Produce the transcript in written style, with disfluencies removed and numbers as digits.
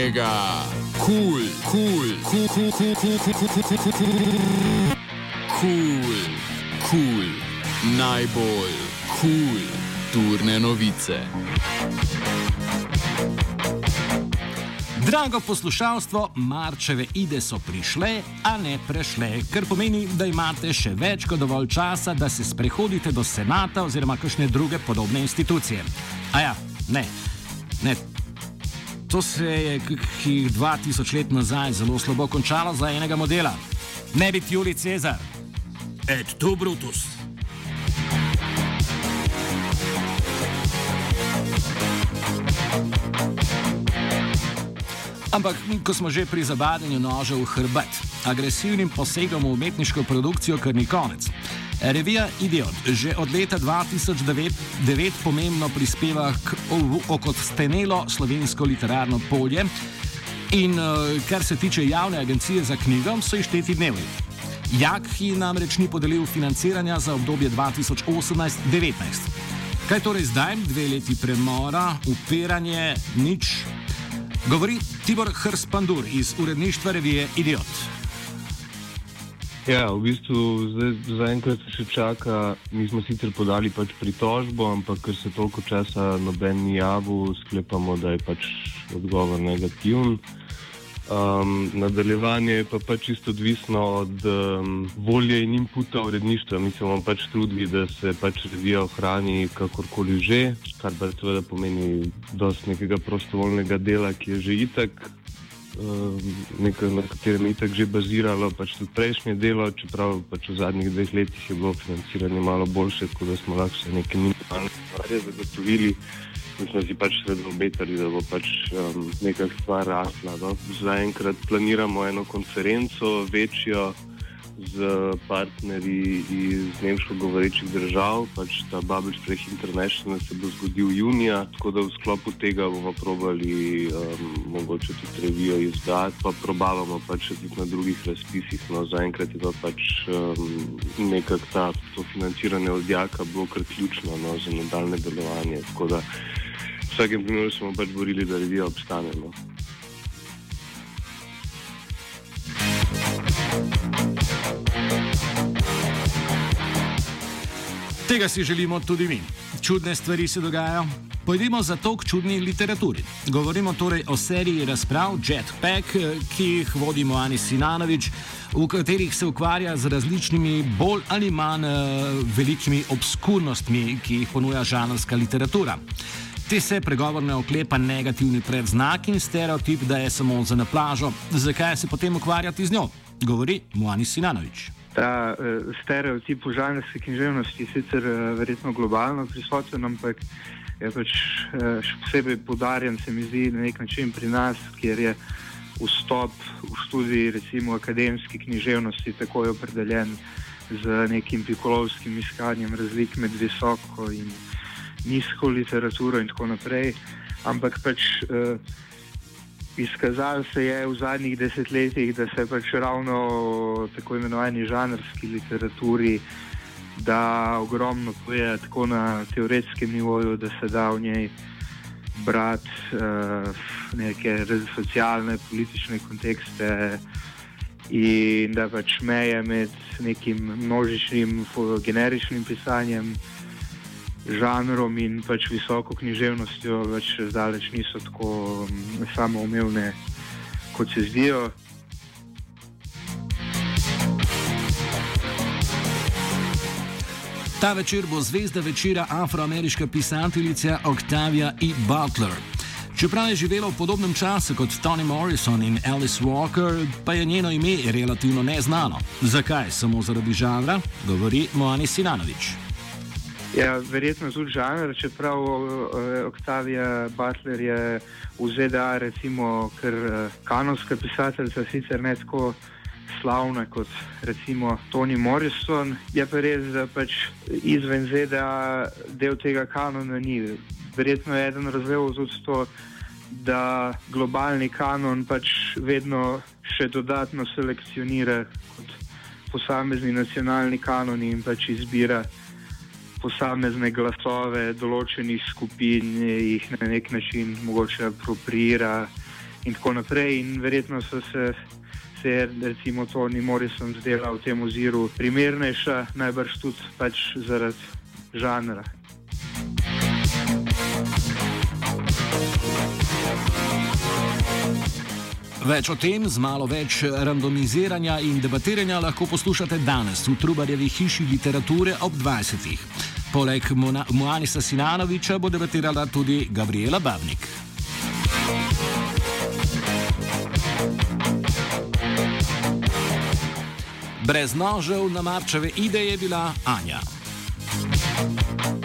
mega, kul, najbolj kul turne novice. Drago poslušalstvo, Marčeve ide so prišle, a ne prešle, kar pomeni, da imate še več kot dovolj časa, da se sprehodite do senata oziroma kakšne druge podobne institucije. Ne. To se je kakih 2000 let nazaj zelo slabo končalo za enega modela. Ne biti Julij Cezar. Et tu Brutus. Ampak, ko smo že pri zabadanju noža v hrbet, agresivnim posegom v umetniško produkcijo kar ni konec. Revija Idiot že od leta 2009 pomembno prispeva k okostenelo slovensko literarno polje in kar se tiče javne agencije za knjigo, so išteti dnevi. Jakhi namreč ni podelil financiranja za obdobje 2018-19. Kaj torej zdaj, 2 leti premora, upiranje, nič? Govori Tibor Hrs-Pandur iz uredništva revije Idiot. Ja, v bistvu zaenkrat se še čaka. Mi smo sicer podali pritožbo, ampak ker se toliko časa noben ni javil, sklepamo, da je odgovor negativen. Nadaljevanje je pa čisto odvisno od volje in inputa uredništva. Mi se bomo trudili, da se revija ohrani kakorkoli že, kar pa seveda pomeni dosti nekega prostovoljnega dela, ki je že itak, na katerem je itak že baziralo tudi prejšnje delo, čeprav v zadnjih 2 letih je bilo financiranje malo boljše, tako da smo lahko še nekaj minimalne stvari zagotovili. Mi smo si seveda obetali, da bo neka stvar rasla. No. Zaenkrat planiramo eno konferenco večjo z partnerji iz nemško govorečih držav. Ta Bubble Sprech International se bo zgodil junija, tako da v sklopu tega bomo probali mogoče tudi revijo izdati, pa probavamo tudi na drugih razpisih. No. Zaenkrat je pa nekako to financiranje od Jaka bilo kar ključno za nadaljne delovanje. Tako da v vsakem primeru smo borili, da revija obstane. No. Tega si želimo tudi mi. Čudne stvari se dogajajo. Pojdimo zato k čudni literaturi. Govorimo torej o seriji razprav Jetpack, ki jih vodi Moani Sinanović, v katerih se ukvarja z različnimi bolj ali manj velikimi obskurnostmi, ki jih ponuja žanrska literatura. Te se pregovorne oklepa negativni predznak in stereotip, da je samo za na plažo. Zakaj se potem ukvarjati z njo? Govori Moani Sinanović. Ta stereotip v žanrski književnosti je sicer verjetno globalno prisoten, ampak je še posebej poudarjen, se mi zdi, na nek način pri nas, kjer je vstop v študij recimo akademski književnosti takoj opredeljen z nekim pikolovskim iskanjem razlik med visoko in nizko literaturo in tako naprej. Ampak izkazalo se je v zadnjih desetletjih, da se ravno tako imenovani žanrski literaturi da ogromno poje tako na teoretskem nivoju, da se da v njej brati neke socialne, politične kontekste in da meje med nekim množičnim, generičnim pisanjem, žanrom in visoko književnostjo zdaleč niso tako samoumevne, kot se zdijo. Ta večer bo zvezda večera afroameriška pisateljica Octavia E. Butler. Čeprav je živela v podobnem času kot Toni Morrison in Alice Walker, pa je njeno ime relativno neznano. Zakaj? Samo zaradi žanra? Govori Moani Sinanović. Ja, verjetno tudi žanr, čeprav Octavia Butler je v ZDA recimo kar kanonska pisateljica, sicer ne tako slavna kot recimo Toni Morrison, je pa res, da izven ZDA del tega kanona ni. Verjetno je eden razlogov tudi to, da globalni kanon vedno še dodatno selekcionira kot posamezni nacionalni kanon in izbira posamezne glasove določenih skupin, jih na nek način mogoče apropriira in tako naprej. In verjetno se je recimo Toni Morrison zdela v tem oziru primernejša, najbrž tudi pač zaradi žanra. Več o tem, z malo več randomiziranja in debatiranja lahko poslušate danes v Trubarjevi hiši literature ob 20. Poleg Muanisa Sinanoviča bo debatirala tudi Gabriela Babnik. Brez nožev na Marčeve ideje je bila Anja.